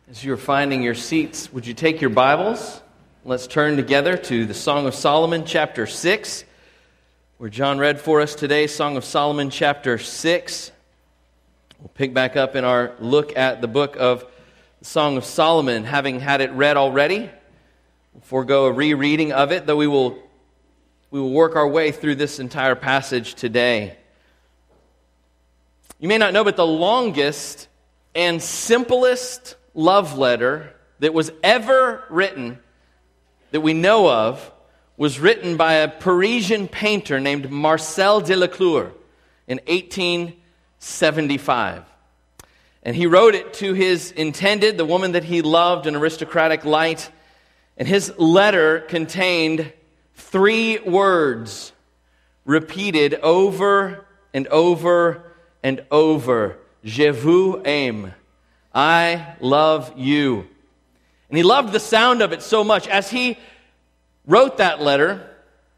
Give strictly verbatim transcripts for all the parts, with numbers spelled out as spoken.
As you're finding your seats, would you take your Bibles? Let's turn together to the Song of Solomon, chapter six, where John read for us today, Song of Solomon, chapter six. We'll pick back up in our look at the book of the Song of Solomon, having had it read already. We'll forego a rereading of it, though we will, we will work our way through this entire passage today. You may not know, but the longest and simplest love letter that was ever written, that we know of, was written by a Parisian painter named Marcel Delacroix in eighteen seventy-five. And he wrote it to his intended, the woman that he loved, an aristocratic light. And his letter contained three words repeated over and over and over. Je vous aime. I love you. And he loved the sound of it so much. As he wrote that letter,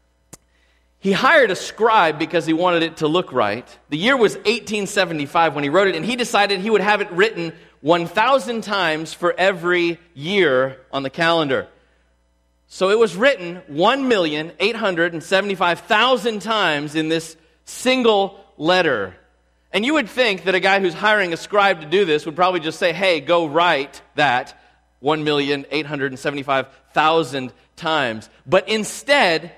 he hired a scribe because he wanted it to look right. The year was eighteen seventy-five when he wrote it, and he decided he would have it written one thousand times for every year on the calendar. So it was written one million eight hundred seventy-five thousand times in this single letter. And you would think that a guy who's hiring a scribe to do this would probably just say, hey, go write that one million eight hundred seventy-five thousand times. But instead,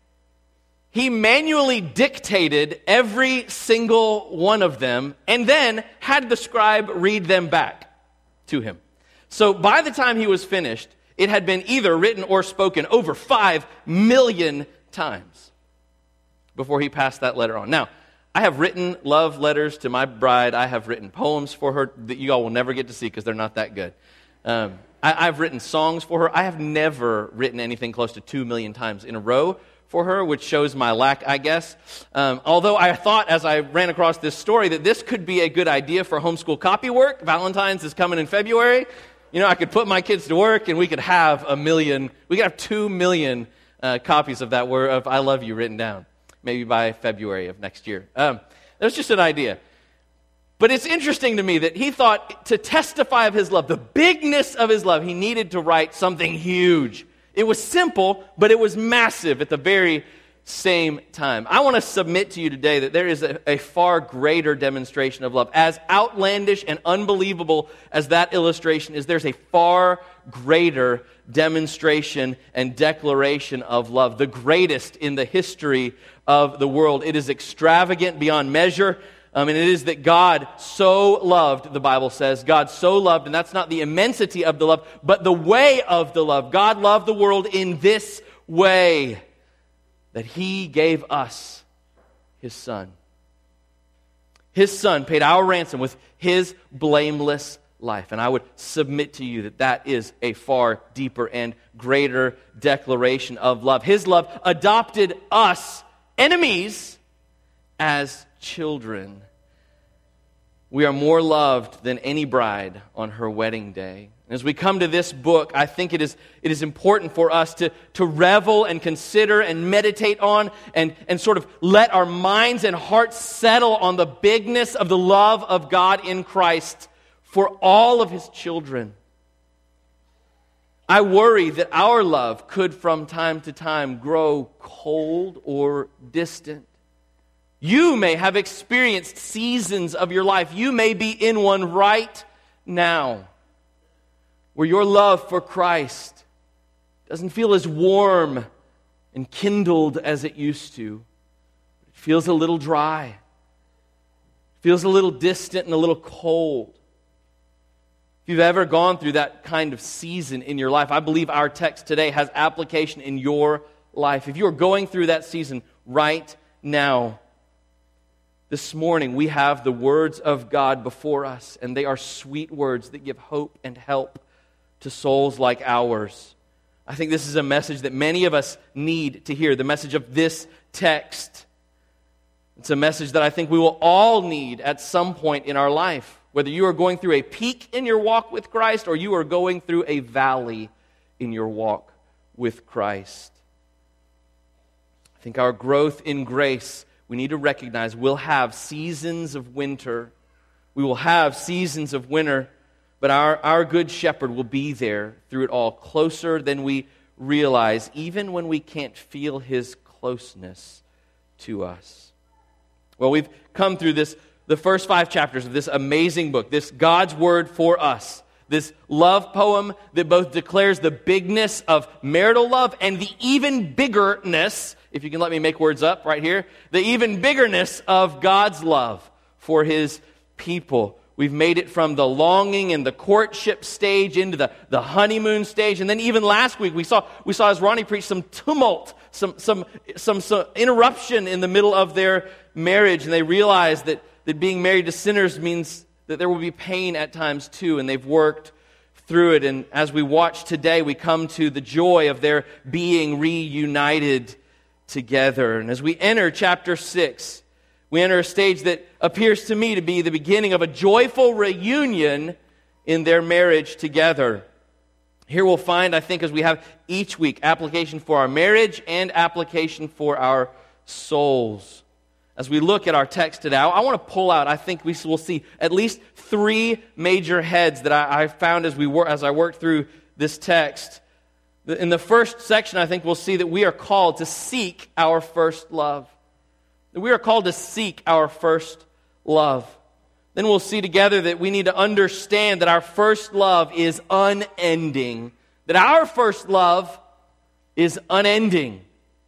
he manually dictated every single one of them and then had the scribe read them back to him. So by the time he was finished, it had been either written or spoken over five million times before he passed that letter on. Now, I have written love letters to my bride. I have written poems for her that you all will never get to see because they're not that good. Um, I, I've written songs for her. I have never written anything close to two million times in a row for her, which shows my lack, I guess. Um, although I thought, as I ran across this story, that this could be a good idea for homeschool copy work. Valentine's is coming in February. You know, I could put my kids to work and we could have a million, we could have two million uh, copies of that word of I love you written down. Maybe by February of next year. Um, that's just an idea. But it's interesting to me that he thought to testify of his love, the bigness of his love, he needed to write something huge. It was simple, but it was massive at the very same time. I want to submit to you today that there is a, a far greater demonstration of love. As outlandish and unbelievable as that illustration is, there's a far greater demonstration and declaration of love, the greatest in the history of the world. It is extravagant beyond measure. Um, and it is that God so loved, the Bible says, God so loved, and that's not the immensity of the love, but the way of the love. God loved the world in this way, that He gave us His Son. His Son paid our ransom with His blameless life. And I would submit to you that that is a far deeper and greater declaration of love. His love adopted us, enemies, as children. We are more loved than any bride on her wedding day. And as we come to this book, I think it is it is important for us to, to revel and consider and meditate on and, and sort of let our minds and hearts settle on the bigness of the love of God in Christ for all of His children. I worry that our love could from time to time grow cold or distant. You may have experienced seasons of your life. You may be in one right now where your love for Christ doesn't feel as warm and kindled as it used to. It feels a little dry. It feels a little distant and a little cold. If you've ever gone through that kind of season in your life, I believe our text today has application in your life. If you are going through that season right now, this morning we have the words of God before us, and they are sweet words that give hope and help to souls like ours. I think this is a message that many of us need to hear, the message of this text. It's a message that I think we will all need at some point in our life, whether you are going through a peak in your walk with Christ or you are going through a valley in your walk with Christ. I think our growth in grace, we need to recognize we'll have seasons of winter. We will have seasons of winter but our, our good shepherd will be there through it all, closer than we realize, even when we can't feel his closeness to us. Well, we've come through this, the first five chapters of this amazing book, this God's Word for us, this love poem that both declares the bigness of marital love and the even biggerness, if you can let me make words up right here, the even biggerness of God's love for his people. We've made it from the longing and the courtship stage into the, the honeymoon stage. And then even last week we saw we saw as Ronnie preached some tumult, some some some, some interruption in the middle of their marriage. And they realized that, that being married to sinners means that there will be pain at times too. And they've worked through it. And as we watch today, we come to the joy of their being reunited together. And as we enter chapter six, we enter a stage that appears to me to be the beginning of a joyful reunion in their marriage together. Here we'll find, I think, as we have each week, application for our marriage and application for our souls. As we look at our text today, I want to pull out, I think we will see at least three major heads that I, I found as we wor- as I worked through this text. In the first section, I think we'll see that we are called to seek our first love. That we are called to seek our first love. Then we'll see together that we need to understand that our first love is unending. That our first love is unending.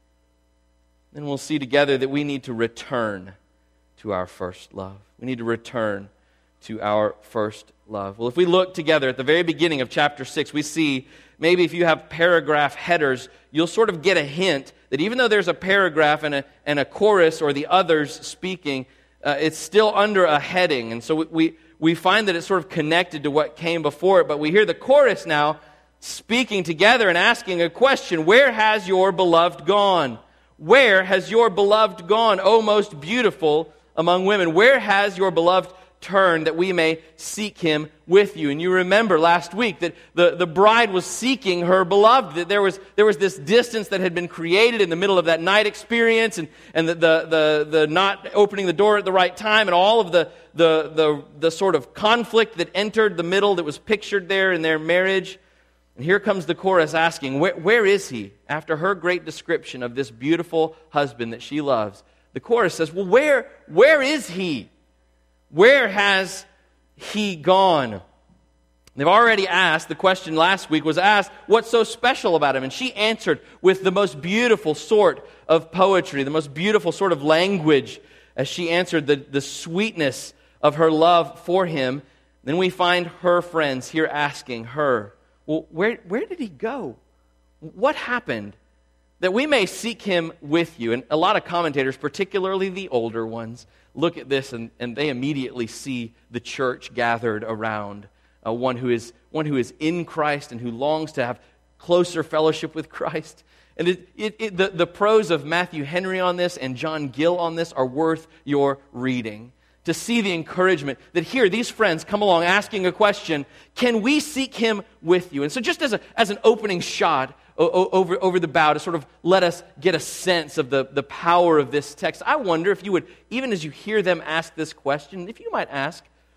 Then we'll see together that we need to return to our first love. We need to return to our first love. Well, if we look together at the very beginning of chapter six, we see, maybe if you have paragraph headers, you'll sort of get a hint that even though there's a paragraph and a, and a chorus or the others speaking, uh, it's still under a heading. And so we, we, we find that it's sort of connected to what came before it. But we hear the chorus now speaking together and asking a question: where has your beloved gone? Where has your beloved gone, O most beautiful among women? Where has your beloved turned that we may seek him with you? And you remember last week that the, the bride was seeking her beloved, that there was there was this distance that had been created in the middle of that night experience, and, and the, the, the, the not opening the door at the right time, and all of the, the, the, the sort of conflict that entered the middle that was pictured there in their marriage. And here comes the chorus asking, where, where is he? After her great description of this beautiful husband that she loves, the chorus says, well, where, where is he? Where has he gone? They've already asked, the question last week was asked, what's so special about him? And she answered with the most beautiful sort of poetry, the most beautiful sort of language, as she answered the, the sweetness of her love for him. Then we find her friends here asking her, well, where, where did he go? What happened? That we may seek him with you. And a lot of commentators, particularly the older ones, look at this and, and they immediately see the church gathered around uh, one who is one who is in Christ and who longs to have closer fellowship with Christ. And it, it, it, the, the prose of Matthew Henry on this and John Gill on this are worth your reading. To see the encouragement that here these friends come along asking a question, can we seek him with you? And so just as a as an opening shot o- over, over the bow to sort of let us get a sense of the, the power of this text, I wonder if you would, even as you hear them ask this question, if you might ask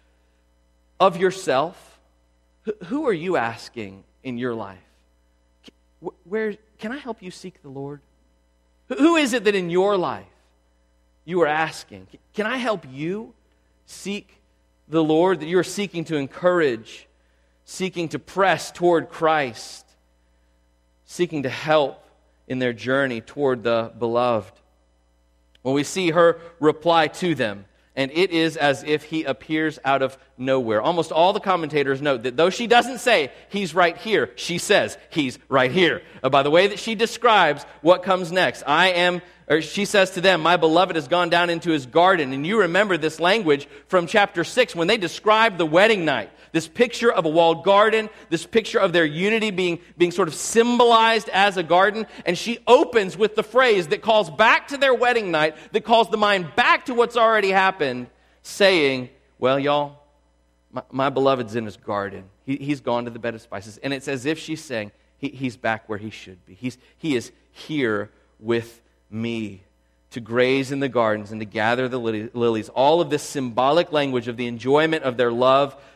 of yourself, who are you asking in your life? Where can I help you seek the Lord? Who is it that in your life you are asking, can I help you seek the Lord, that you are seeking to encourage, seeking to press toward Christ, seeking to help in their journey toward the beloved? Well, we see her reply to them, and it is as if he appears out of nowhere. Almost all the commentators note that though she doesn't say, he's right here, she says, he's right here. Uh, by the way that she describes what comes next. I am, or she says to them, my beloved has gone down into his garden. And you remember this language from chapter six when they describe the wedding night. This picture of a walled garden, this picture of their unity being, being sort of symbolized as a garden. And she opens with the phrase that calls back to their wedding night, that calls the mind back to what's already happened, saying, well, y'all, my, my beloved's in his garden. He, he's gone to the bed of spices. And it's as if she's saying, he, he's back where he should be. He's, he is here with me to graze in the gardens and to gather the lilies. All of this symbolic language of the enjoyment of their love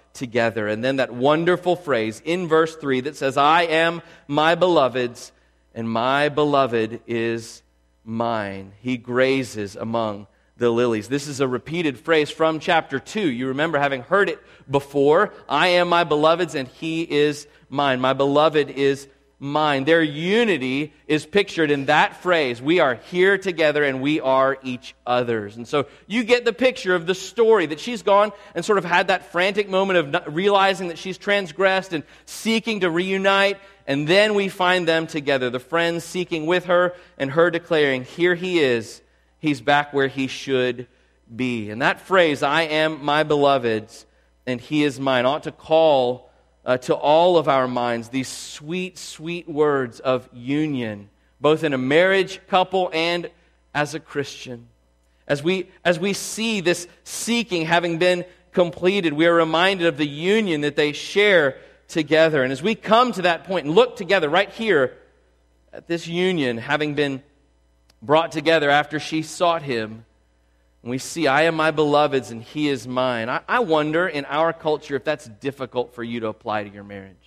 together. And then that wonderful phrase in verse three that says, I am my beloved's, and my beloved is mine. He grazes among the lilies. This is a repeated phrase from chapter two. You remember having heard it before. I am my beloved's, and he is mine. My beloved is mine. Their unity is pictured in that phrase. We are here together and we are each other's. And so you get the picture of the story that she's gone and sort of had that frantic moment of not realizing that she's transgressed and seeking to reunite. And then we find them together, the friends seeking with her and her declaring, here he is. He's back where he should be. And that phrase, I am my beloved's, and he is mine, ought to call Uh, to all of our minds these sweet, sweet words of union, both in a marriage couple and as a Christian. As we, as we see this seeking having been completed, we are reminded of the union that they share together. And as we come to that point and look together right here at this union having been brought together after she sought him, and we see, I am my beloved's and he is mine. I, I wonder in our culture if that's difficult for you to apply to your marriage.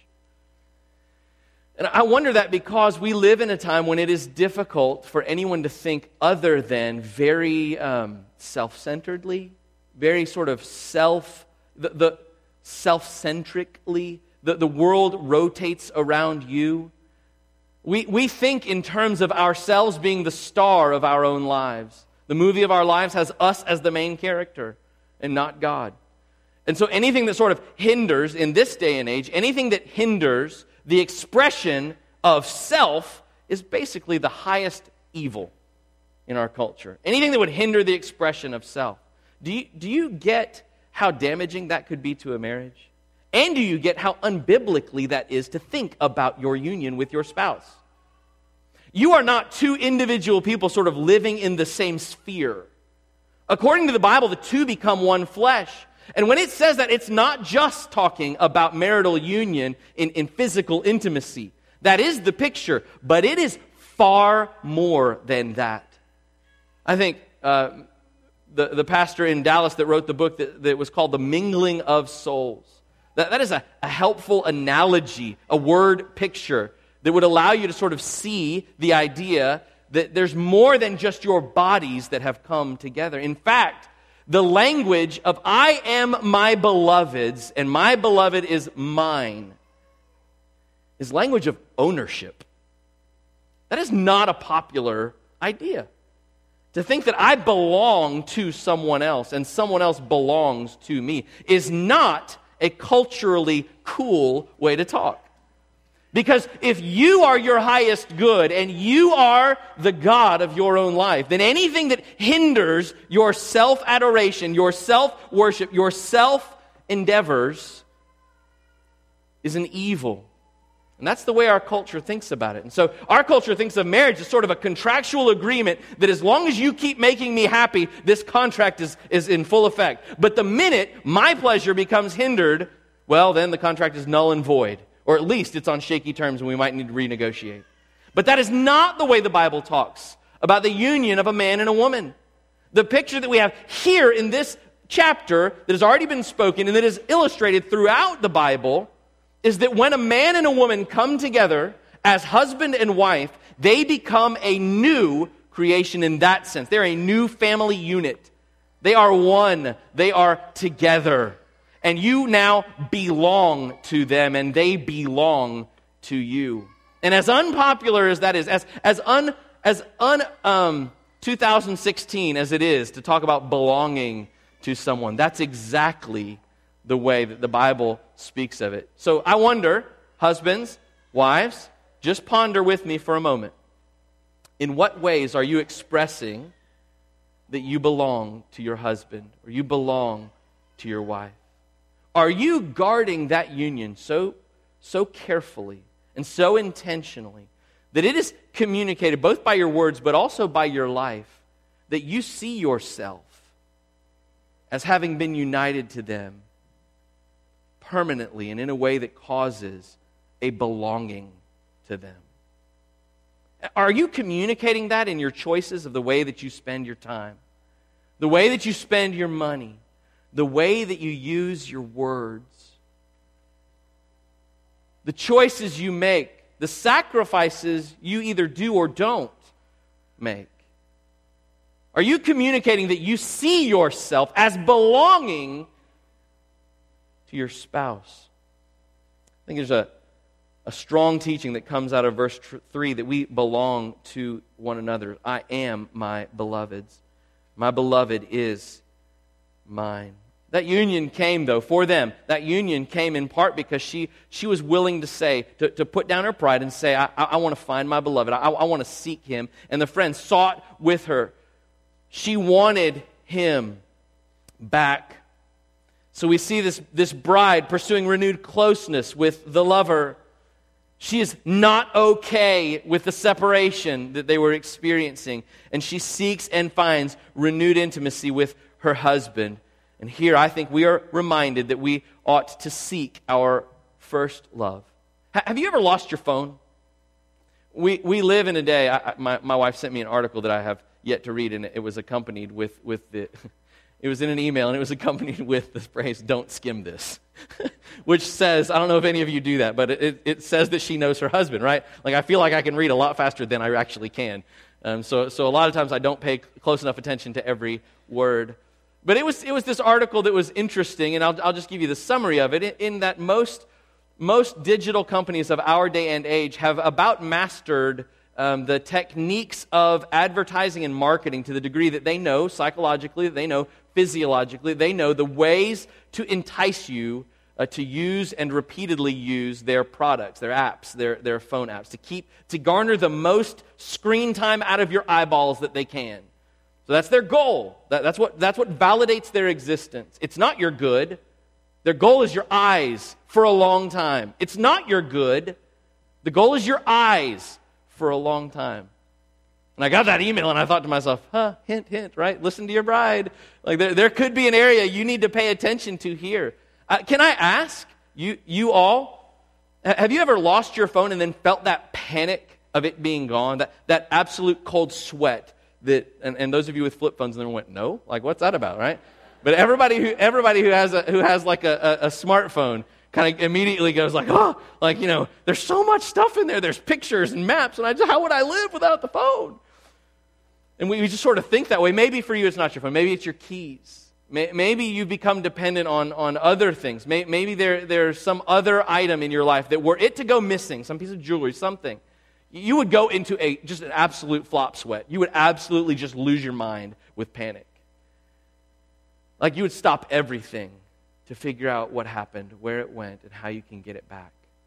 And I wonder that because we live in a time when it is difficult for anyone to think other than very um, self-centeredly, very sort of self, the, the self-centrically. The, the world rotates around you. We, we think in terms of ourselves being the star of our own lives. The movie of our lives has us as the main character and not God. And so anything that sort of hinders, in this day and age, anything that hinders the expression of self is basically the highest evil in our culture. Anything that would hinder the expression of self. Do you, do you get how damaging that could be to a marriage? And do you get how unbiblically that is to think about your union with your spouse? You are not two individual people sort of living in the same sphere. According to the Bible, the two become one flesh. And when it says that, it's not just talking about marital union in, in physical intimacy. That is the picture, but it is far more than that. I think uh, the, the pastor in Dallas that wrote the book that, that was called The Mingling of Souls, that, that is a, a helpful analogy, a word picture that would allow you to sort of see the idea that there's more than just your bodies that have come together. In fact, the language of I am my beloved's and my beloved is mine is language of ownership. That is not a popular idea. To think that I belong to someone else and someone else belongs to me is not a culturally cool way to talk. Because if you are your highest good and you are the God of your own life, then anything that hinders your self-adoration, your self-worship, your self-endeavors is an evil. And that's the way our culture thinks about it. And so our culture thinks of marriage as sort of a contractual agreement that as long as you keep making me happy, this contract is, is in full effect. But the minute my pleasure becomes hindered, well, then the contract is null and void. Or at least it's on shaky terms and we might need to renegotiate. But that is not the way the Bible talks about the union of a man and a woman. The picture that we have here in this chapter that has already been spoken and that is illustrated throughout the Bible is that when a man and a woman come together as husband and wife, they become a new creation in that sense. They're a new family unit. They are one. They are together. And you now belong to them, and they belong to you. And as unpopular as that is, as as un as un um two thousand sixteen as it is to talk about belonging to someone, that's exactly the way that the Bible speaks of it. So I wonder, husbands, wives, just ponder with me for a moment. In what ways are you expressing that you belong to your husband or you belong to your wife? Are you guarding that union so, so carefully and so intentionally that it is communicated both by your words but also by your life that you see yourself as having been united to them permanently and in a way that causes a belonging to them? Are you communicating that in your choices of the way that you spend your time, the way that you spend your money, the way that you use your words? the choices you make, the sacrifices you either do or don't make? Are you communicating that you see yourself as belonging to your spouse? I think there's a, a strong teaching that comes out of verse three that we belong to one another. I am my beloved's. My beloved is mine. That union came, though, for them. That union came in part because she, she was willing to say, to, to put down her pride and say, I, I, I want to find my beloved. I, I want to seek him. And the friends sought with her. She wanted him back. So we see this, this bride pursuing renewed closeness with the lover. She is not okay with the separation that they were experiencing. And she seeks and finds renewed intimacy with her husband. And here I think we are reminded that we ought to seek our first love. Have you ever lost your phone? We we live in a day, I, my, my wife sent me an article that I have yet to read, and it was accompanied with, with the, it was in an email, and it was accompanied with the phrase, don't skim this. Which says, I don't know if any of you do that, but it, it says that she knows her husband, right? Like, I feel like I can read a lot faster than I actually can. Um, so, so a lot of times I don't pay close enough attention to every word. But it was it was this article that was interesting, and I'll I'll just give you the summary of it. In, in that most most digital companies of our day and age have about mastered um, the techniques of advertising and marketing to the degree that they know psychologically, that they know physiologically, they know the ways to entice you uh, to use and repeatedly use their products, their apps, their their phone apps, to keep to garner the most screen time out of your eyeballs that they can. So that's their goal. That, that's what that's what validates their existence. It's not your good. Their goal is your eyes for a long time. It's not your good. The goal is your eyes for a long time. And I got that email and I thought to myself, huh, hint, hint, right? Listen to your bride. Like there, there could be an area you need to pay attention to here. Uh, can I ask, you, you all, have you ever lost your phone and then felt that panic of it being gone? That, that absolute cold sweat? That, and, and those of you with flip phones then went, no? Like, what's that about, right? But everybody who everybody who has a, who has like a, a, a smartphone kind of immediately goes like, oh, like, you know, there's so much stuff in there. There's pictures and maps, and I just, how would I live without the phone? And we, we just sort of think that way. Maybe for you it's not your phone. Maybe it's your keys. May, maybe you become dependent on, on other things. May, maybe there there's some other item in your life that were it to go missing, some piece of jewelry, something. You would go into a just an absolute flop sweat. You would absolutely just lose your mind with panic. Like you would stop everything to figure out what happened, where it went, and how you can get it back.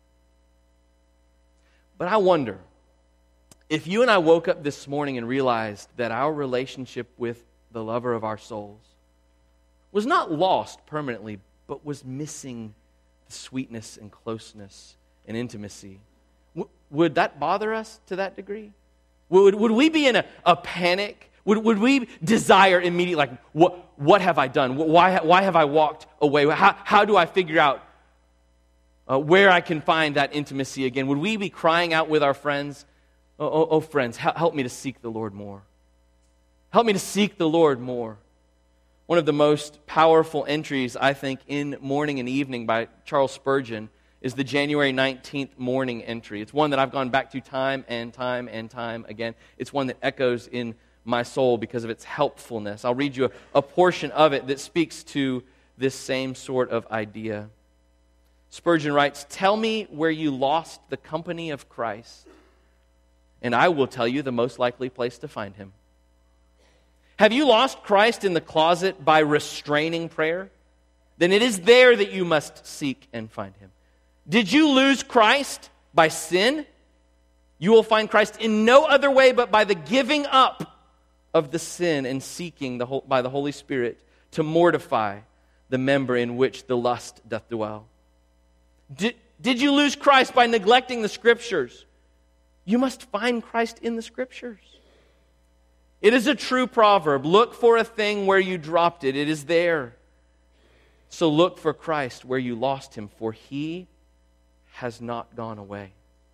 But I wonder, if you and I woke up this morning and realized that our relationship with the lover of our souls was not lost permanently, but was missing the sweetness and closeness and intimacy, would that bother us to that degree? Would, would we be in a, a panic? Would, would we desire immediately, like, what, what have I done? Why, why have I walked away? How, how do I figure out uh, where I can find that intimacy again? Would we be crying out with our friends, oh, oh, oh friends, help me to seek the Lord more. Help me to seek the Lord more. One of the most powerful entries, I think, in Morning and Evening by Charles Spurgeon is the January nineteenth morning entry. It's one that I've gone back to time and time and time again. It's one that echoes in my soul because of its helpfulness. I'll read you a, a portion of it that speaks to this same sort of idea. Spurgeon writes, "Tell me where you lost the company of Christ, and I will tell you the most likely place to find him. Have you lost Christ in the closet by restraining prayer? Then it is there that you must seek and find him. Did you lose Christ by sin? You will find Christ in no other way but by the giving up of the sin and seeking the, by the Holy Spirit to mortify the member in which the lust doth dwell. Did, did you lose Christ by neglecting the Scriptures? You must find Christ in the Scriptures. It is a true proverb. Look for a thing where you dropped it. It is there. So look for Christ where you lost him, for he has not gone away."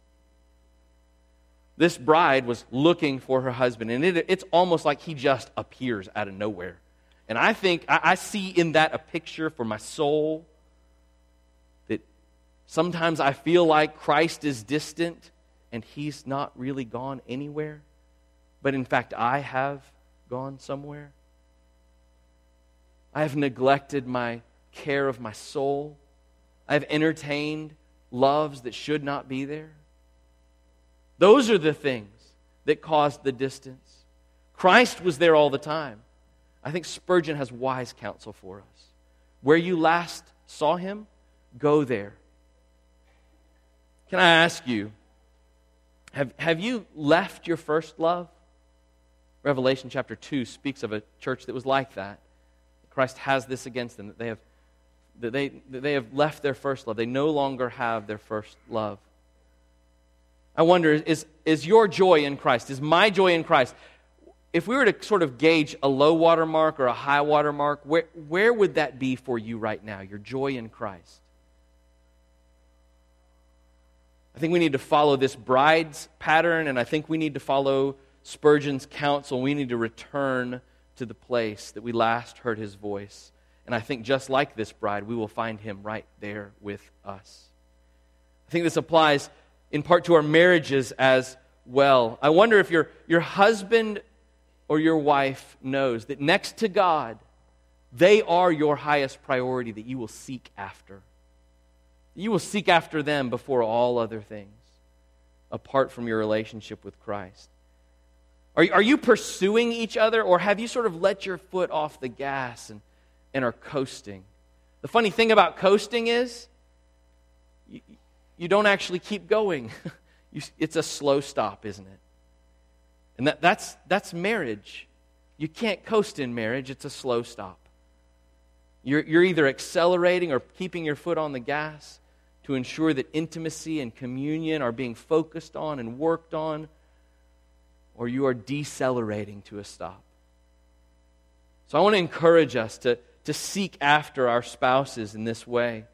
This bride was looking for her husband, and it, it's almost like he just appears out of nowhere. And I think, I, I see in that a picture for my soul that Sometimes I feel like Christ is distant and He's not really gone anywhere. But in fact, I have gone somewhere. I have neglected my care of my soul. I have entertained loves that should not be there. Those are the things that caused the distance. Christ was there all the time. I think Spurgeon has wise counsel for us. Where you last saw Him, go there. Can I ask you, have, have you left your first love? Revelation chapter two speaks of a church that was like that. Christ has this against them, that they have, that they, that they have left their first love. They no longer have their first love. I wonder, is, is your joy in Christ, is my joy in Christ, if we were to sort of gauge a low water mark or a high water mark, where, where would that be for you right now, your joy in Christ? I think we need to follow this bride's pattern, and I think we need to follow Spurgeon's counsel. We need to return to the place that we last heard His voice. And I think just like this bride, we will find Him right there with us. I think this applies in part to our marriages as well. I wonder if your, your husband or your wife knows that next to God, they are your highest priority that you will seek after. You will seek after them before all other things, apart from your relationship with Christ. Are, are you pursuing each other, or have you sort of let your foot off the gas and, and are coasting? The funny thing about coasting is, you, you don't actually keep going. you, it's a slow stop, isn't it? And that, that's, that's marriage. You can't coast in marriage. It's a slow stop. You're, you're either accelerating or keeping your foot on the gas to ensure that intimacy and communion are being focused on and worked on, or you are decelerating to a stop. So I want to encourage us to, to seek after our spouses in this way.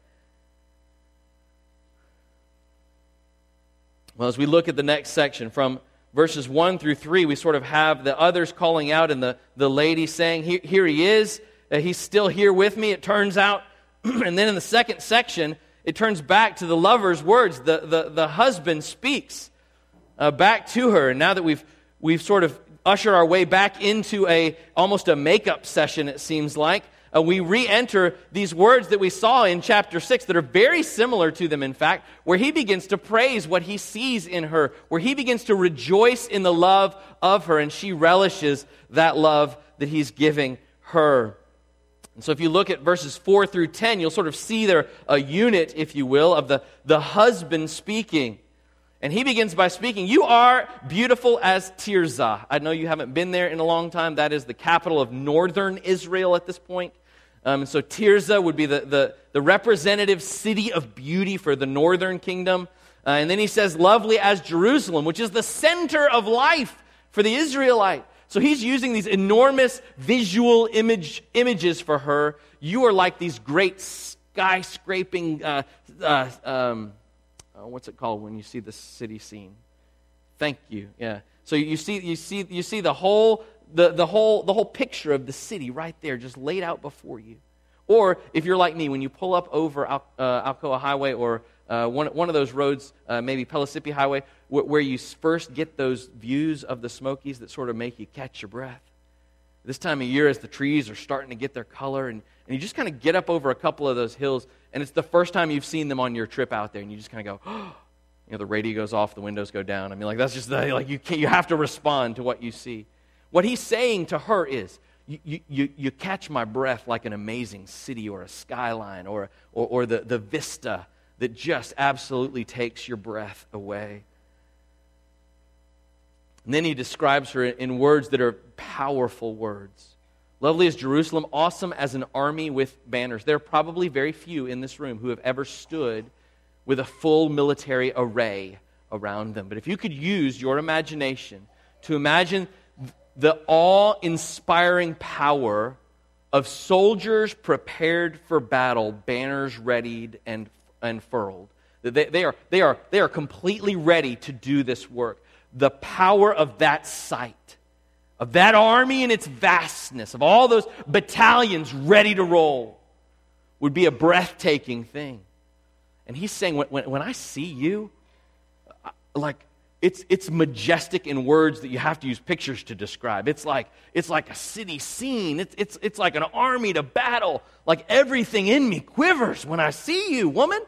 Well, as we look at the next section, from verses one through three, we sort of have the others calling out and the, the lady saying, here, here he is, uh, he's still here with me, it turns out. And then in the second section, it turns back to the lover's words. The, the, the husband speaks uh, back to her. And now that we've we've sort of ushered our way back into a almost a makeup session, it seems like, uh, we re-enter these words that we saw in chapter six that are very similar to them, in fact, where he begins to praise what he sees in her, where he begins to rejoice in the love of her, and she relishes that love that he's giving her. And so if you look at verses four through ten, you'll sort of see there a unit, if you will, of the, the husband speaking. And he begins by speaking, "You are beautiful as Tirzah." I know you haven't been there in a long time. That is the capital of northern Israel at this point. Um, so Tirzah would be the, the, the representative city of beauty for the northern kingdom. Uh, and then he says, "Lovely as Jerusalem," which is the center of life for the Israelite. So he's using these enormous visual image images for her. You are like these great skyscraping, uh, uh, um, uh, what's it called when you see the city scene? Thank you. Yeah. So you see, you see, you see the whole, the the whole, the whole picture of the city right there, just laid out before you. Or if you're like me, when you pull up over Al, uh, Alcoa Highway or uh, one one of those roads, uh, maybe Pellissippi Highway, wh- where you first get those views of the Smokies that sort of make you catch your breath. This time of year, as the trees are starting to get their color, and, and you just kind of get up over a couple of those hills, and it's the first time you've seen them on your trip out there, and you just kind of go, oh, you know, the radio goes off, the windows go down. I mean, like that's just the, like you can't, you have to respond to what you see. What he's saying to her is, You, you, you catch my breath like an amazing city or a skyline or, or, or the, the vista that just absolutely takes your breath away. And then he describes her in words that are powerful words. Lovely as Jerusalem, awesome as an army with banners. There are probably very few in this room who have ever stood with a full military array around them. But if you could use your imagination to imagine the awe-inspiring power of soldiers prepared for battle, banners readied and, and furled. They, they, are, they, are, they are completely ready to do this work. The power of that sight, of that army and its vastness, of all those battalions ready to roll, would be a breathtaking thing. And he's saying, when, when, when I see you, like, it's it's majestic in words that you have to use pictures to describe. It's like it's like a city scene. It's it's it's like an army to battle. Like everything in me quivers when I see you, woman.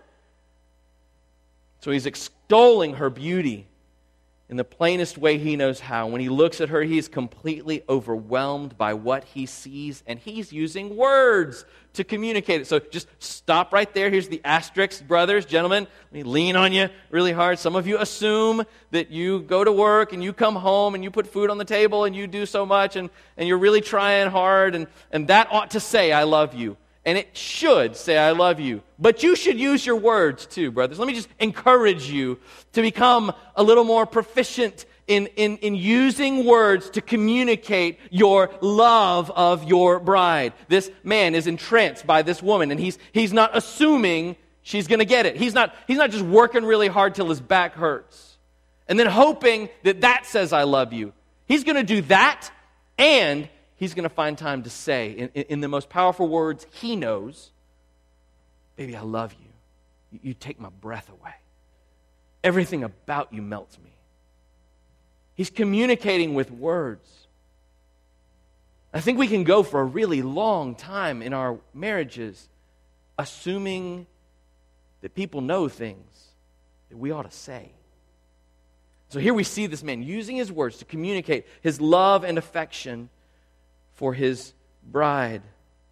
So he's extolling her beauty in the plainest way he knows how. When he looks at her, he is completely overwhelmed by what he sees, and he's using words to communicate it. So just stop right there. Here's the asterisk, brothers, gentlemen. Let me lean on you really hard. Some of you assume that you go to work and you come home and you put food on the table and you do so much and, and you're really trying hard, and, and that ought to say, I love you. And it should say, I love you. But you should use your words too, brothers. Let me just encourage you to become a little more proficient in, in, in using words to communicate your love of your bride. This man is entranced by this woman, and he's, he's not assuming she's going to get it. He's not, he's not just working really hard till his back hurts and then hoping that that says, I love you. He's going to do that, and he's going to find time to say, in, in the most powerful words he knows, baby, I love you. you. You take my breath away. Everything about you melts me. He's communicating with words. I think we can go for a really long time in our marriages assuming that people know things that we ought to say. So here we see this man using his words to communicate his love and affection for his bride,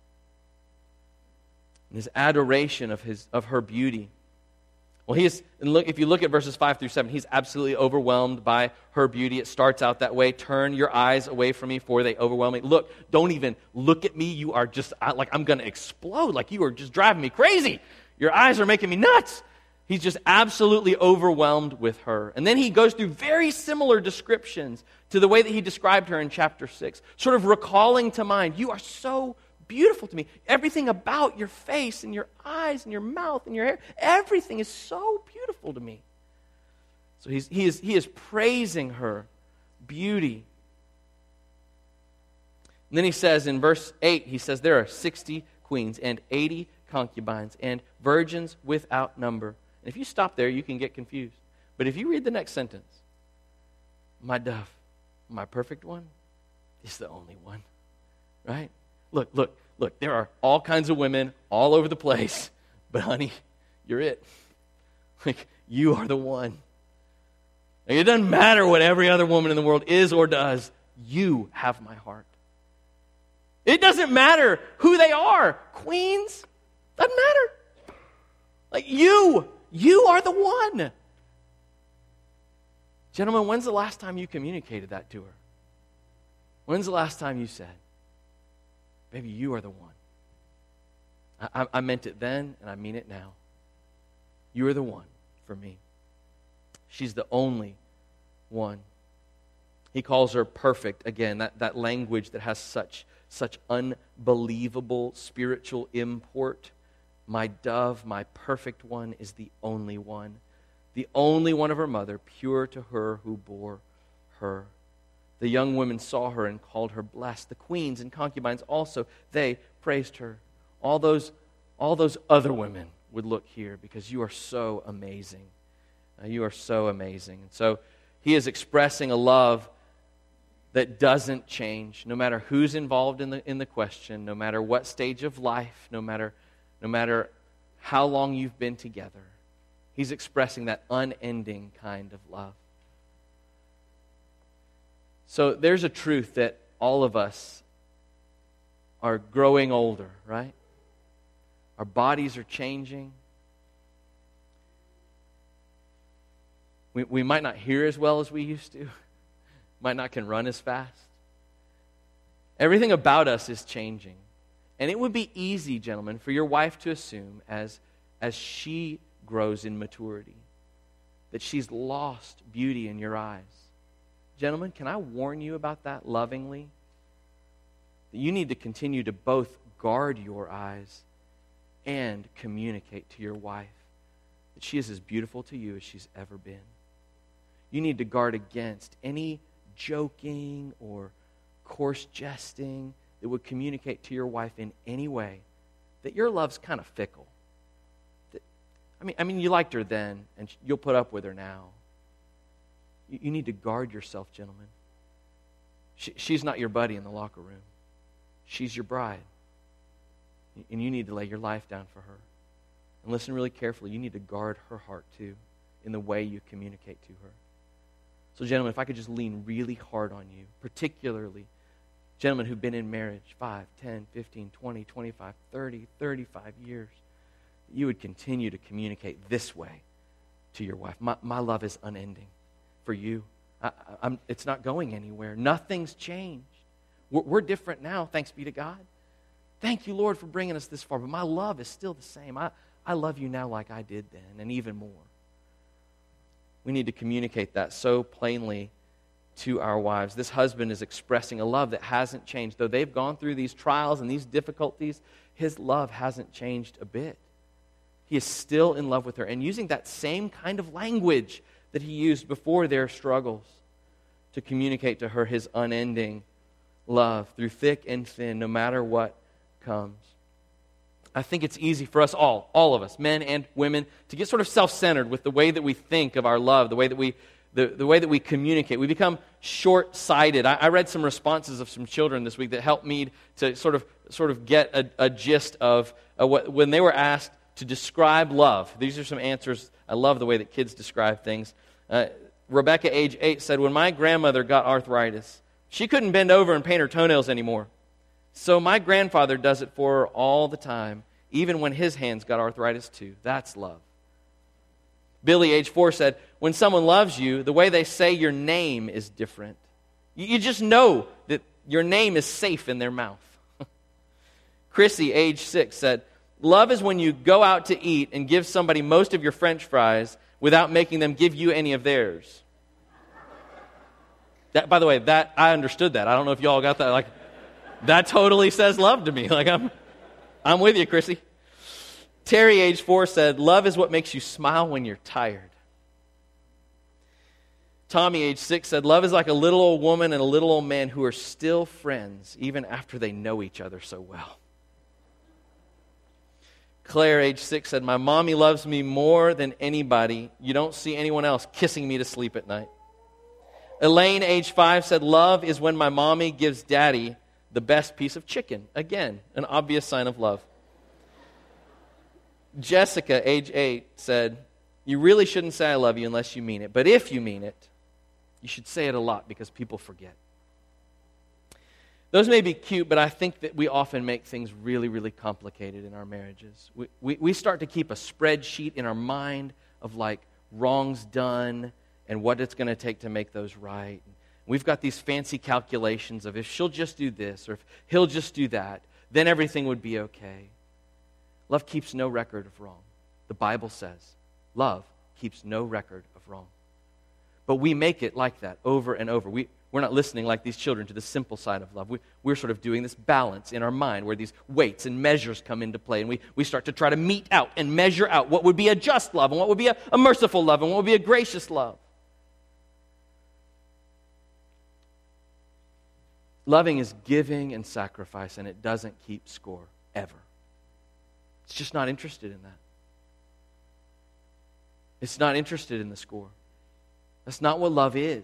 and his adoration of his of her beauty. Well, he is. And look, if you look at verses five through seven, he's absolutely overwhelmed by her beauty. It starts out that way. Turn your eyes away from me, for they overwhelm me. Look, don't even look at me. You are just like I'm going to explode. Like you are just driving me crazy. Your eyes are making me nuts. He's just absolutely overwhelmed with her. And then he goes through very similar descriptions to the way that he described her in chapter six, sort of recalling to mind, you are so beautiful to me. Everything about your face and your eyes and your mouth and your hair, everything is so beautiful to me. So he's, he is, he is praising her beauty. And then he says in verse eight, he says, there are sixty queens and eighty concubines and virgins without number. And if you stop there, you can get confused. But if you read the next sentence, my dove, my perfect one, is the only one. Right? Look, look, look, there are all kinds of women all over the place. But honey, you're it. Like, you are the one. Like, it doesn't matter what every other woman in the world is or does. You have my heart. It doesn't matter who they are. Queens, doesn't matter. Like, you, you are the one. Gentlemen, when's the last time you communicated that to her? When's the last time you said, baby, you are the one. I, I meant it then, and I mean it now. You are the one for me. She's the only one. He calls her perfect. Again, that, that language that has such, such unbelievable spiritual import. My dove, my perfect one, is the only one. The only one of her mother, pure to her who bore her. The young women saw her and called her blessed. The queens and concubines also, they praised her. All those, all those other women would look here because you are so amazing. Uh, you are so amazing. And so he is expressing a love that doesn't change, no matter who's involved in the in the question, no matter what stage of life, no matter no matter how long you've been together. He's expressing that unending kind of love. So there's a truth that all of us are growing older, right? Our bodies are changing. We, we might not hear as well as we used to. Might not can run as fast. Everything about us is changing. And it would be easy, gentlemen, for your wife to assume as, as she grows in maturity that she's lost beauty in your eyes. Gentlemen, can I warn you about that lovingly? That you need to continue to both guard your eyes and communicate to your wife that she is as beautiful to you as she's ever been. You need to guard against any joking or coarse jesting that would communicate to your wife in any way that your love's kind of fickle. That I mean, I mean, you liked her then, and you'll put up with her now. You, you need to guard yourself, gentlemen. She, she's not your buddy in the locker room. She's your bride. And you need to lay your life down for her. And listen really carefully. You need to guard her heart too in the way you communicate to her. So gentlemen, if I could just lean really hard on you, particularly gentlemen who've been in marriage five, ten, fifteen, twenty, twenty-five, thirty, thirty-five years, you would continue to communicate this way to your wife. My, my love is unending for you. I, I'm, it's not going anywhere. Nothing's changed. We're, we're different now, thanks be to God. Thank you, Lord, for bringing us this far. But my love is still the same. I, I love you now like I did then, and even more. We need to communicate that so plainly to our wives. This husband is expressing a love that hasn't changed. Though they've gone through these trials and these difficulties, his love hasn't changed a bit. He is still in love with her and using that same kind of language that he used before their struggles to communicate to her his unending love through thick and thin, no matter what comes. I think it's easy for us all, all of us, men and women, to get sort of self-centered with the way that we think of our love, the way that we the, the way that we communicate. We become short-sighted. I, I read some responses of some children this week that helped me to sort of sort of get a, a gist of uh, what when they were asked to describe love. These are some answers. I love the way that kids describe things. Uh, Rebecca, age eight, said, "When my grandmother got arthritis, she couldn't bend over and paint her toenails anymore. So my grandfather does it for her all the time, even when his hands got arthritis too. That's love." Billy, age four, said, "When someone loves you, the way they say your name is different. You, you just know that your name is safe in their mouth." Chrissy, age six, said, "Love is when you go out to eat and give somebody most of your French fries without making them give you any of theirs." That, by the way, that I understood that. I don't know if you all got that. Like, that totally says love to me. Like, I'm, I'm with you, Chrissy. Terry, age four, said, "Love is what makes you smile when you're tired." Tommy, age six, said, "Love is like a little old woman and a little old man who are still friends even after they know each other so well." Claire, age six, said, "My mommy loves me more than anybody. You don't see anyone else kissing me to sleep at night." Elaine, age five, said, "Love is when my mommy gives daddy the best piece of chicken." Again, an obvious sign of love. Jessica, age eight, said, "You really shouldn't say I love you unless you mean it. But if you mean it, you should say it a lot because people forget." Those may be cute, but I think that we often make things really, really complicated in our marriages. We, we, we start to keep a spreadsheet in our mind of like wrongs done and what it's going to take to make those right. We've got these fancy calculations of if she'll just do this or if he'll just do that, then everything would be okay. Love keeps no record of wrong. The Bible says love keeps no record of wrong. But we make it like that over and over. We, we're not listening like these children to the simple side of love. We, we're sort of doing this balance in our mind where these weights and measures come into play. And we, we start to try to mete out and measure out what would be a just love and what would be a, a merciful love and what would be a gracious love. Loving is giving and sacrifice, and it doesn't keep score, ever. It's just not interested in that. It's not interested in the score. That's not what love is.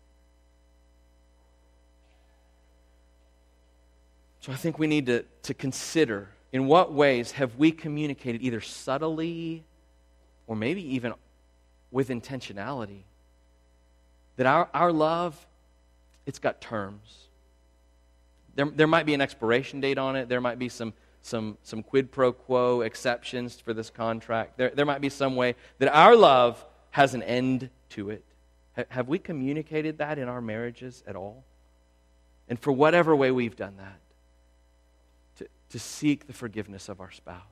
So I think we need to, to consider in what ways have we communicated either subtly or maybe even with intentionality that our, our love, it's got terms. There, there might be an expiration date on it. There might be some some some quid pro quo exceptions for this contract. There, there might be some way that our love has an end to it. Ha, have we communicated that in our marriages at all? And for whatever way we've done that, to, to seek the forgiveness of our spouse.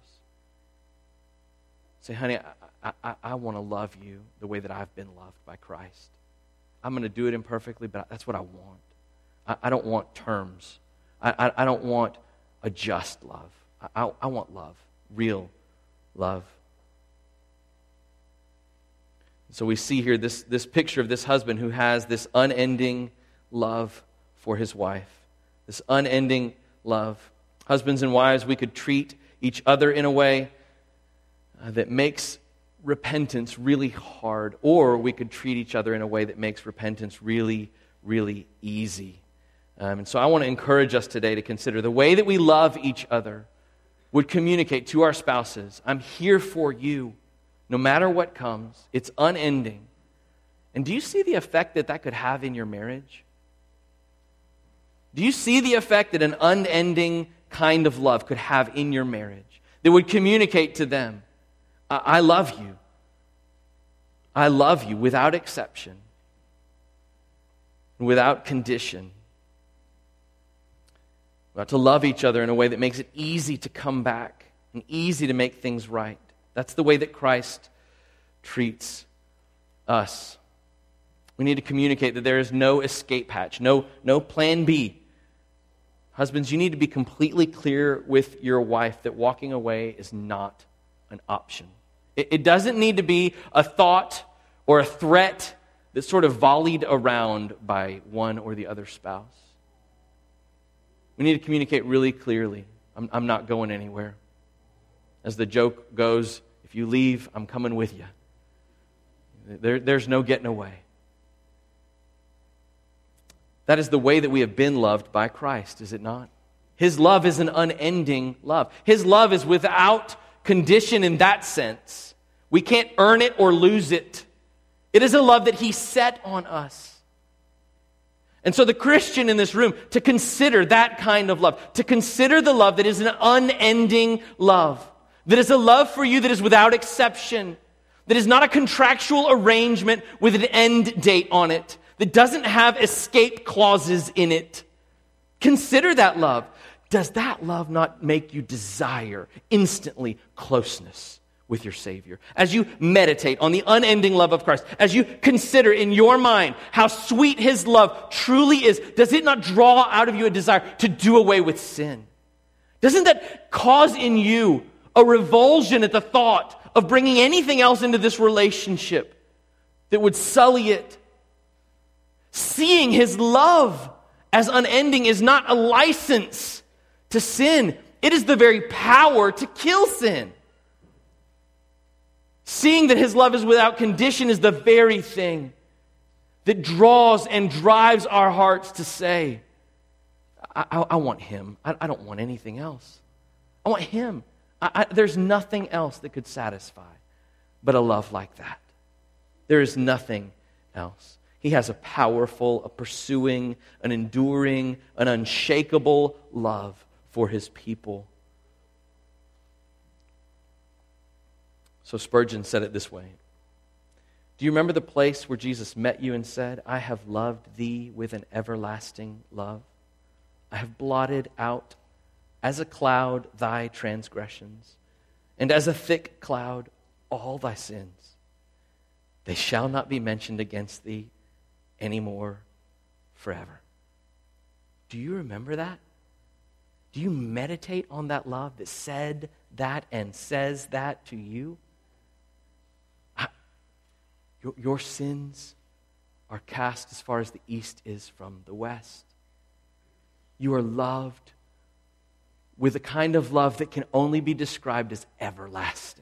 Say, honey, I, I, I want to love you the way that I've been loved by Christ. I'm going to do it imperfectly, but that's what I want. I, I don't want terms. I, I, I don't want a just love. I, I, I want love, real love. So we see here this, this picture of this husband who has this unending love for his wife. This unending love. Husbands and wives, we could treat each other in a way uh, that makes repentance really hard, or we could treat each other in a way that makes repentance really, really easy. Um, and so I want to encourage us today to consider the way that we love each other would communicate to our spouses, I'm here for you, no matter what comes. It's unending. And do you see the effect that that could have in your marriage? Do you see the effect that an unending kind of love could have in your marriage that would communicate to them, I, I love you. I love you without exception, without condition. We ought to love each other in a way that makes it easy to come back and easy to make things right. That's the way that Christ treats us. We need to communicate that there is no escape hatch, no, no plan B. Husbands, you need to be completely clear with your wife that walking away is not an option. It, it doesn't need to be a thought or a threat that's sort of volleyed around by one or the other spouse. We need to communicate really clearly. I'm, I'm not going anywhere. As the joke goes, if you leave, I'm coming with you. There, there's no getting away. That is the way that we have been loved by Christ, is it not? His love is an unending love. His love is without condition in that sense. We can't earn it or lose it. It is a love that He set on us. And so the Christian in this room, to consider that kind of love, to consider the love that is an unending love, that is a love for you that is without exception, that is not a contractual arrangement with an end date on it, that doesn't have escape clauses in it. Consider that love. Does that love not make you desire instantly closeness with your Savior? As you meditate on the unending love of Christ, as you consider in your mind how sweet His love truly is, does it not draw out of you a desire to do away with sin? Doesn't that cause in you a revulsion at the thought of bringing anything else into this relationship that would sully it? Seeing His love as unending is not a license to sin. It is the very power to kill sin. Seeing that His love is without condition is the very thing that draws and drives our hearts to say, I, I, I want Him. I, I don't want anything else. I want Him. I, I, there's nothing else that could satisfy but a love like that. There is nothing else. He has a powerful, a pursuing, an enduring, an unshakable love for His people. So Spurgeon said it this way. Do you remember the place where Jesus met you and said, I have loved thee with an everlasting love? I have blotted out as a cloud thy transgressions, and as a thick cloud all thy sins. They shall not be mentioned against thee anymore forever. Do you remember that? Do you meditate on that love that said that and says that to you? Your, your sins are cast as far as the east is from the west. You are loved with a kind of love that can only be described as everlasting.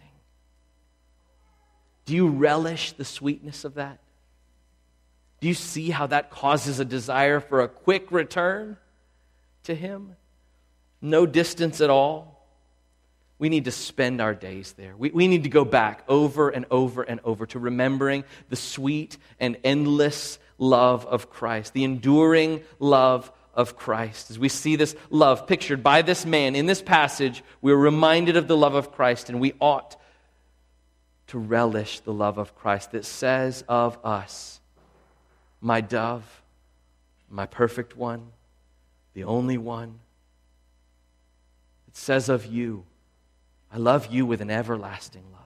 Do you relish the sweetness of that? Do you see how that causes a desire for a quick return to Him? No distance at all. We need to spend our days there. We, we need to go back over and over and over to remembering the sweet and endless love of Christ, the enduring love of Christ. As we see this love pictured by this man in this passage, we're reminded of the love of Christ, and we ought to relish the love of Christ that says of us, my dove, my perfect one, the only one. It says of you, I love you with an everlasting love.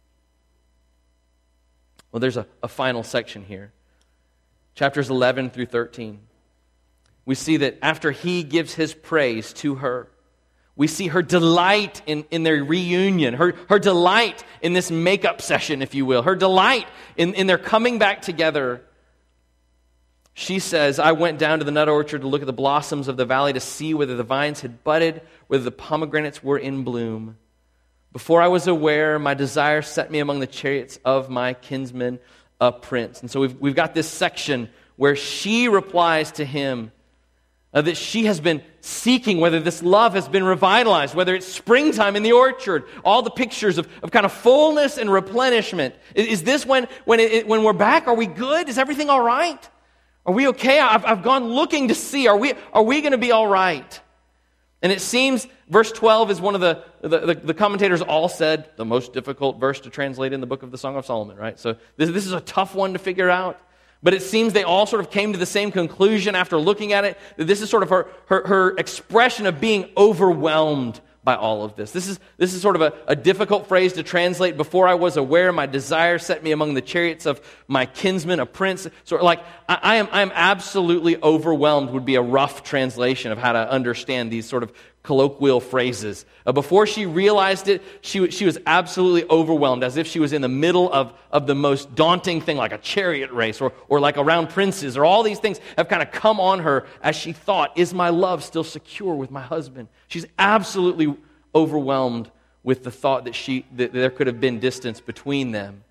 Well, there's a, a final section here. Chapters eleven through thirteen. We see that after he gives his praise to her, we see her delight in, in their reunion, her, her delight in this makeup session, if you will, her delight in, in their coming back together. She says, I went down to the nut orchard to look at the blossoms of the valley to see whether the vines had budded, whether the pomegranates were in bloom. Before I was aware, my desire set me among the chariots of my kinsman, a prince. And so we've, we've got this section where she replies to him uh, that she has been seeking whether this love has been revitalized, whether it's springtime in the orchard, all the pictures of, of kind of fullness and replenishment. Is, is this when, when, it, when we're back? Are we good? Is everything all right? Are we okay? I've, I've gone looking to see. Are we, are we going to be all right? And it seems verse twelve is one of the, the, the commentators all said, the most difficult verse to translate in the book of the Song of Solomon, right? So this, this is a tough one to figure out. But it seems they all sort of came to the same conclusion after looking at it, that this is sort of her, her, her expression of being overwhelmed by all of this. This is, this is sort of a, a difficult phrase to translate. Before I was aware, my desire set me among the chariots of my kinsman, a prince. Sort of like, I, I am I am absolutely overwhelmed would be a rough translation of how to understand these sort of colloquial phrases. Uh, before she realized it, she, she was absolutely overwhelmed, as if she was in the middle of, of the most daunting thing, like a chariot race, or, or like around princes, or all these things have kind of come on her as she thought, is my love still secure with my husband? She's absolutely overwhelmed with the thought that she that there could have been distance between them.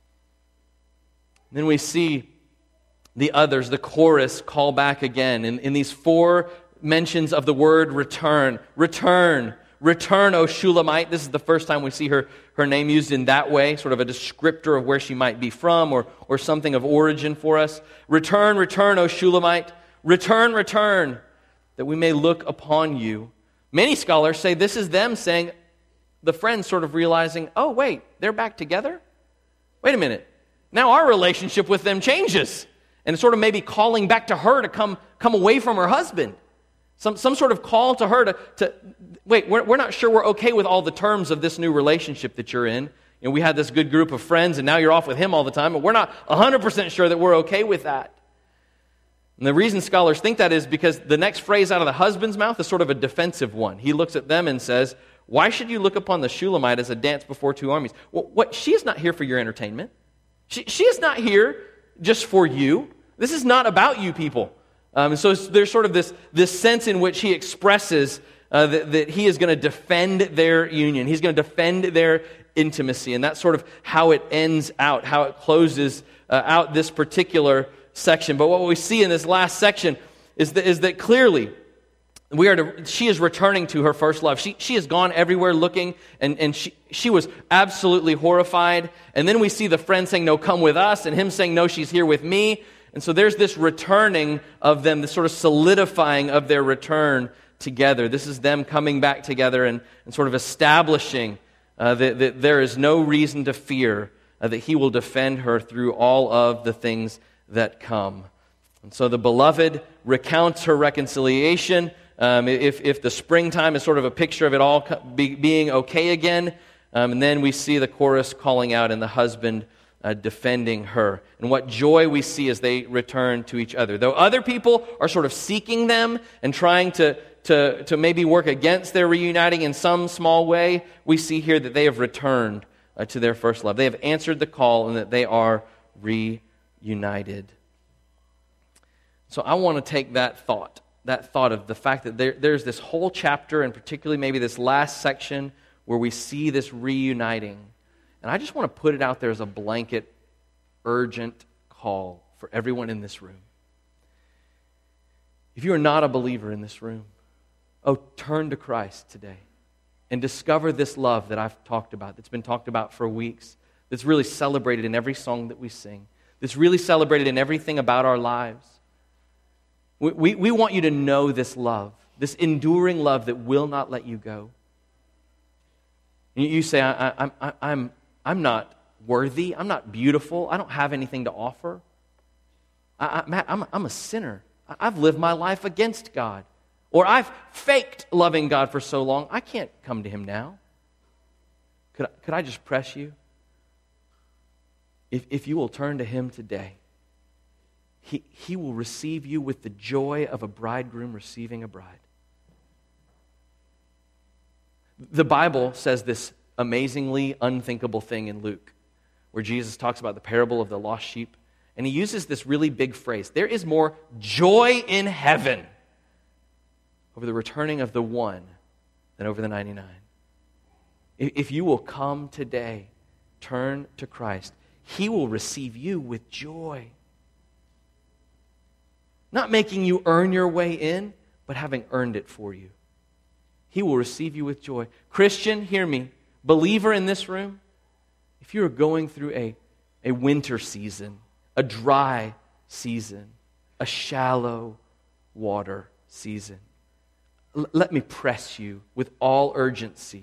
And then we see the others, the chorus, call back again. In, in these four mentions of the word return. Return. Return, O Shulamite. This is the first time we see her, her name used in that way, sort of a descriptor of where she might be from, or, or something of origin for us. Return, return, O Shulamite. Return, return, that we may look upon you. Many scholars say this is them saying, the friends sort of realizing, oh wait, they're back together? Wait a minute. Now our relationship with them changes. And it's sort of maybe calling back to her to come, come away from her husband. Some some sort of call to her to, to wait, we're, we're not sure we're okay with all the terms of this new relationship that you're in. You know, we had this good group of friends, and now you're off with him all the time, but we're not one hundred percent sure that we're okay with that. And the reason scholars think that is because the next phrase out of the husband's mouth is sort of a defensive one. He looks at them and says, why should you look upon the Shulamite as a dance before two armies? Well, what, she is not here for your entertainment. She, she is not here just for you. This is not about you people. Um, so there's sort of this, this sense in which he expresses uh, that, that he is going to defend their union. He's going to defend their intimacy. And that's sort of how it ends out, how it closes uh, out this particular section. But what we see in this last section is that, is that clearly we are to, she is returning to her first love. She, she has gone everywhere looking, and, and she, she was absolutely horrified. And then we see the friend saying, no, come with us, and him saying, no, she's here with me. And so there's this returning of them, this sort of solidifying of their return together. This is them coming back together and, and sort of establishing uh, that, that there is no reason to fear uh, that he will defend her through all of the things that come. And so the beloved recounts her reconciliation. Um, if, if the springtime is sort of a picture of it all be, being okay again, um, and then we see the chorus calling out and the husband Uh, defending her. And what joy we see as they return to each other. Though other people are sort of seeking them and trying to, to, to maybe work against their reuniting in some small way, we see here that they have returned uh, to their first love. They have answered the call and that they are reunited. So I want to take that thought, that thought of the fact that there, there's this whole chapter, and particularly maybe this last section, where we see this reuniting. And I just want to put it out there as a blanket, urgent call for everyone in this room. If you are not a believer in this room, oh, turn to Christ today and discover this love that I've talked about, that's been talked about for weeks, that's really celebrated in every song that we sing, that's really celebrated in everything about our lives. We, we, we want you to know this love, this enduring love that will not let you go. You, you say, I, I, I, I'm... I'm not worthy. I'm not beautiful. I don't have anything to offer. I, I, Matt, I'm, I'm a sinner. I've lived my life against God. Or I've faked loving God for so long, I can't come to Him now. Could I, could I just press you? If, if you will turn to Him today, he, he will receive you with the joy of a bridegroom receiving a bride. The Bible says this amazingly unthinkable thing in Luke, where Jesus talks about the parable of the lost sheep, and he uses this really big phrase: there is more joy in heaven over the returning of the one than over the ninety-nine. If you will come today, turn to Christ, He will receive you with joy. Not making you earn your way in, but having earned it for you. He will receive you with joy. Christian, hear me. Believer in this room, if you are going through a, a winter season, a dry season, a shallow water season, l- let me press you with all urgency.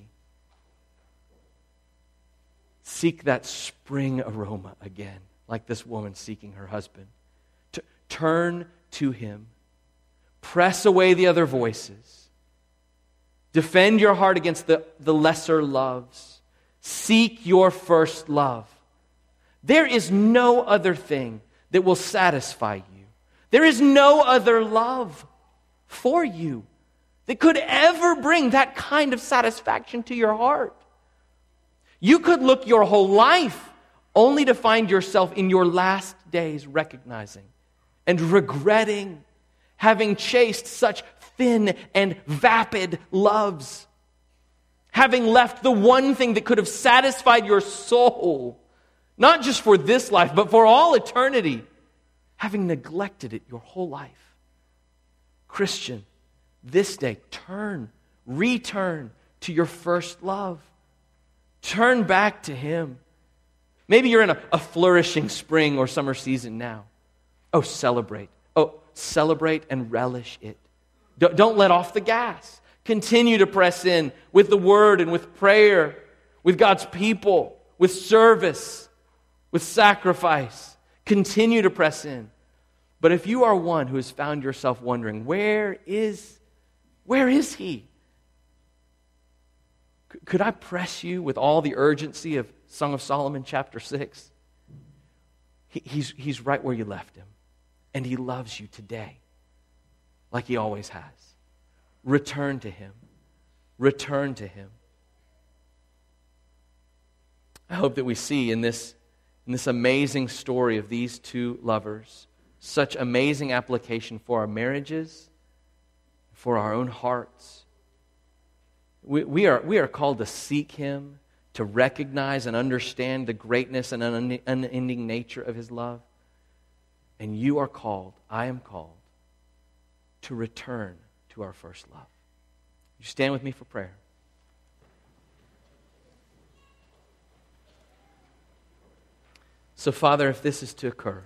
Seek that spring aroma again, like this woman seeking her husband. T- turn to Him. Press away the other voices. Defend your heart against the, the lesser loves. Seek your first love. There is no other thing that will satisfy you. There is no other love for you that could ever bring that kind of satisfaction to your heart. You could look your whole life only to find yourself in your last days recognizing and regretting having chased such thin and vapid loves, having left the one thing that could have satisfied your soul, not just for this life, but for all eternity, having neglected it your whole life. Christian, this day, turn, return to your first love. Turn back to Him. Maybe you're in a, a flourishing spring or summer season now. Oh, celebrate. Oh, celebrate and relish it. Don't, don't let off the gas. Continue to press in with the Word and with prayer, with God's people, with service, with sacrifice. Continue to press in. But if you are one who has found yourself wondering, where is, where is He? Could I press you with all the urgency of Song of Solomon chapter six? He, he's, he's right where you left Him. And He loves you today, like He always has. Return to Him. Return to Him. I hope that we see in this, in this amazing story of these two lovers such amazing application for our marriages, for our own hearts. We, we, are, we are called to seek Him, to recognize and understand the greatness and un- unending nature of His love. And you are called, I am called, to return to our first love. You stand with me for prayer. So, Father, if this is to occur,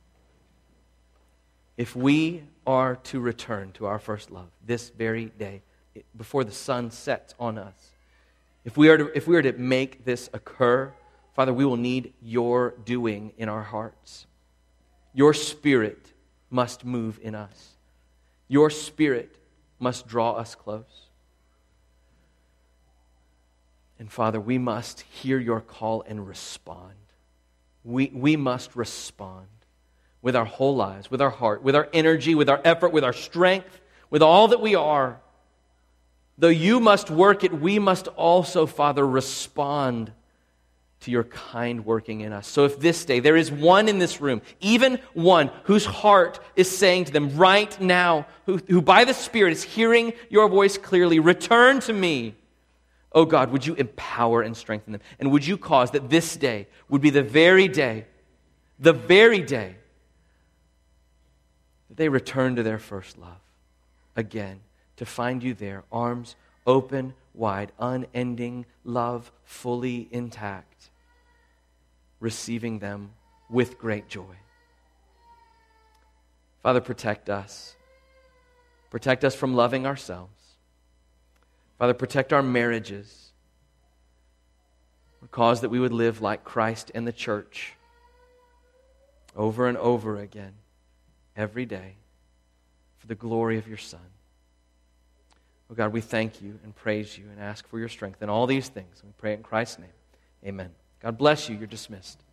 if we are to return to our first love this very day, before the sun sets on us, if we are to, if we are to make this occur, Father, we will need Your doing in our hearts. Your Spirit must move in us. Your Spirit must draw us close. And Father, we must hear Your call and respond. We, we must respond with our whole lives, with our heart, with our energy, with our effort, with our strength, with all that we are. Though You must work it, we must also, Father, respond to Your kind working in us. So if this day there is one in this room, even one whose heart is saying to them right now, who, who by the Spirit is hearing Your voice clearly, return to Me. Oh God, would You empower and strengthen them? And would You cause that this day would be the very day, the very day that they return to their first love again, to find You there, arms open wide, unending love fully intact, receiving them with great joy. Father, protect us. Protect us from loving ourselves. Father, protect our marriages. Cause that we would live like Christ and the church over and over again, every day, for the glory of Your Son. Oh God, we thank You and praise You and ask for Your strength in all these things. We pray in Christ's name. Amen. God bless you. You're dismissed.